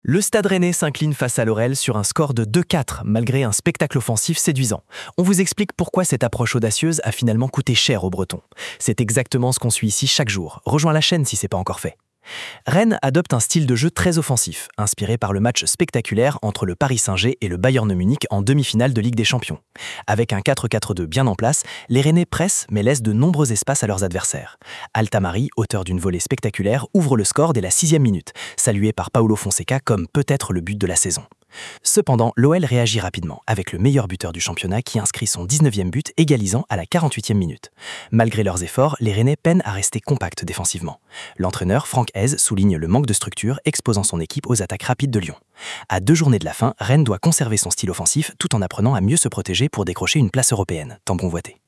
Le Stade Rennais s'incline face à l'Orel sur un score de 2-4, malgré un spectacle offensif séduisant. On vous explique pourquoi cette approche audacieuse a finalement coûté cher aux Bretons. C'est exactement ce qu'on suit ici chaque jour. Rejoins la chaîne si ce n'est pas encore fait. Rennes adopte un style de jeu très offensif, inspiré par le match spectaculaire entre le Paris Saint-Germain et le Bayern Munich en demi-finale de Ligue des Champions. Avec un 4-4-2 bien en place, les Rennais pressent mais laissent de nombreux espaces à leurs adversaires. Altamari, auteur d'une volée spectaculaire, ouvre le score dès la 6e minute, salué par Paulo Fonseca comme peut-être le but de la saison. Cependant, l'OL réagit rapidement, avec le meilleur buteur du championnat qui inscrit son 19e but, égalisant à la 48e minute. Malgré leurs efforts, les Rennais peinent à rester compacts défensivement. L'entraîneur, Franck Hez, souligne le manque de structure, exposant son équipe aux attaques rapides de Lyon. À 2 journées de la fin, Rennes doit conserver son style offensif tout en apprenant à mieux se protéger pour décrocher une place européenne. Tampon Voité.